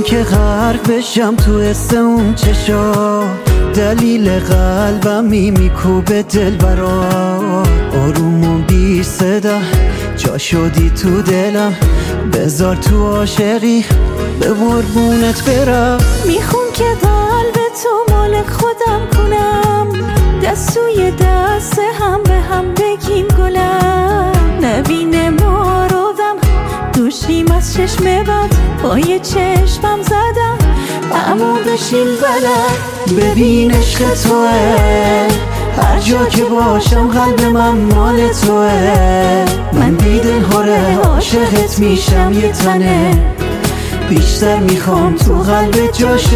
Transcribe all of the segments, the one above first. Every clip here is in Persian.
که غرق بشم تو حس اون چشا، دلیل قلبم میکوبه دل برا. آروم و بی صدا جا شدی تو دلم، بذار تو عاشقی به قربونت برم. میخوام که قلب تو مالک خودم کنم، دستوی دست هم به هم بگیم گلم. نبینه ما رو دم دوشیم از چشم بد، با یه چشمم زدم اما بشیم بلد. ببین عشق توه، هر جا که باشم قلب من مال توه. من بی دل هره عاشقت میشم یه تنه، بیشتر میخوام تو قلب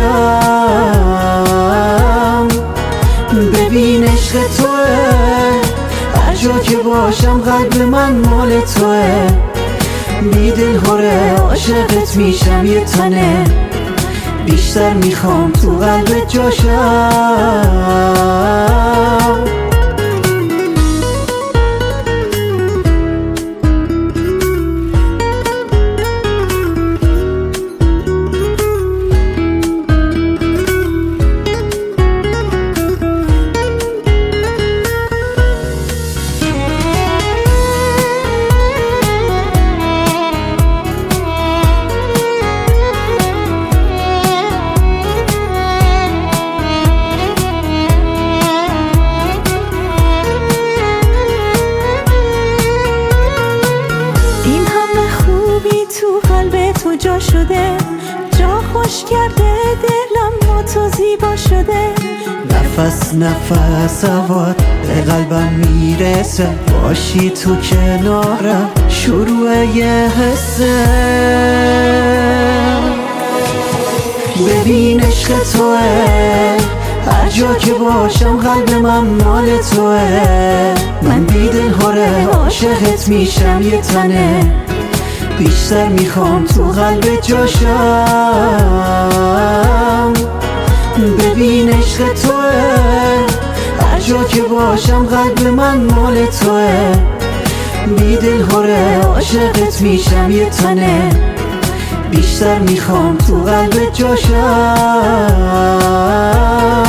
جاشم. ببین عشق توه، هر جا که باشم قلب من مال توه. بی دل هره عاشقت میشم یه تنه، بیشتر میخوام تو قلب جاشم. تو جا شده، جا خوش کرده دلم با تو زیبا شده. نفس نفس هوات به قلبم میرسه، باشی تو کنارم شروع یه حسه. ببین عشق توه، هر جا که باشم قلب من مال توه. من بی دل هره عاشقت میشم یه تنه، بیشتر میخوام تو قلب جاشم. ببین عشق توه، هر جا که باشم قلب من مال توه. بی دل هره عاشقت میشم یه تنه، بیشتر میخوام تو قلب جاشم.